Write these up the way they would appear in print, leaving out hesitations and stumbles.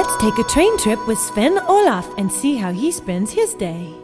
Let's take a train trip with Sven Olaf and see how he spends his day.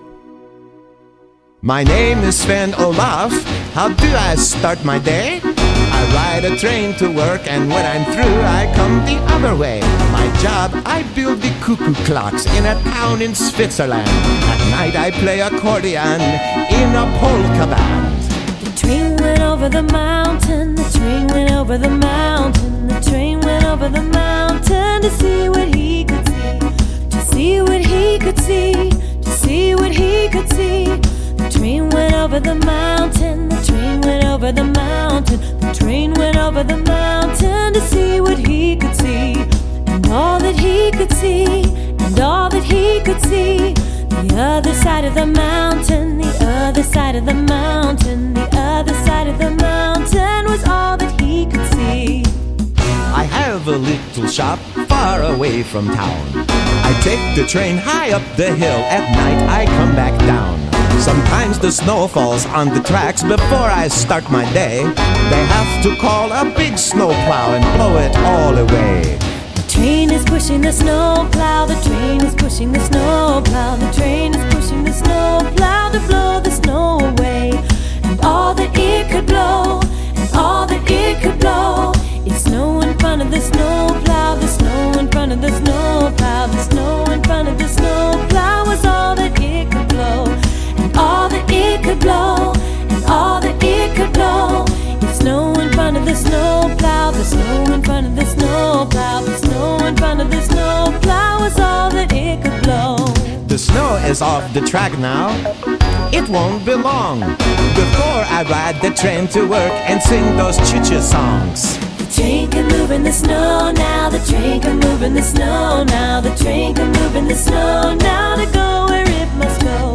My name is Sven Olaf. How do I start my day? I ride a train to work, and when I'm through, I come the other way. My job, I build the cuckoo clocks in a town in Switzerland. At night I play accordion in a polka band. The train went over the mountain, the train went over the mountain, the train went over the mountain to see what he could see, to see what he could see, to see what he could see. The train went over the mountain, the train went over the mountain, the train went over the mountain to see what he could see, and all that he could see, and all that he could see. The other side of the mountain, the other side of the mountain, the other side of the mountain was all that he could see. I have a little shop far away from town. I take the train high up the hill, at night I come back down. Sometimes the snow falls on the tracks before I start my day. They have to call a big snowplow and blow it all away. The train is pushing the snowplow, the train is pushing the snowplow, the train is pushing the snowplow to blow the snow away. And all that it could blow, and all that it could blow, it's snow in front of the snowplow, the snow in front of the snowplow, the snow in front of the snowplow was all that it could blow. All that it could blow, and all that it could blow, it's snow in front of the snowplow, the snow in front of the snowplow, the snow in front of the snowplow is all that it could blow. The snow is off the track now, it won't be long before I ride the train to work and sing those choo-choo songs. The train can move in the snow now, the train can move in the snow now, the train can move in the snow now to go where it must go.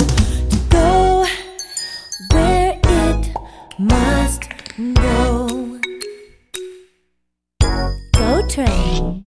Go where it must go. Go train.